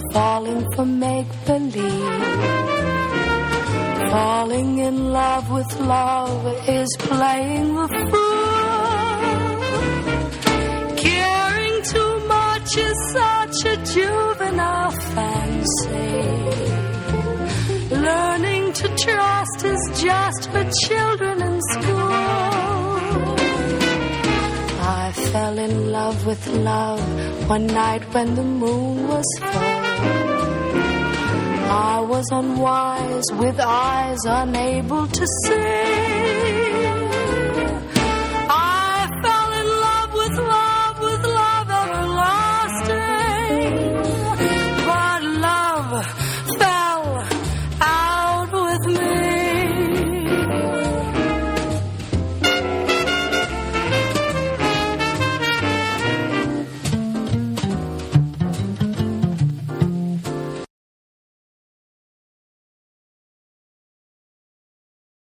falling for make-believe. Falling in love with love is playing the fool. Caring too much is such a juvenile fancy. Learning to trust is just for children in school. I fell in love with love one night when the moon was full. I was unwise with eyes unable to see.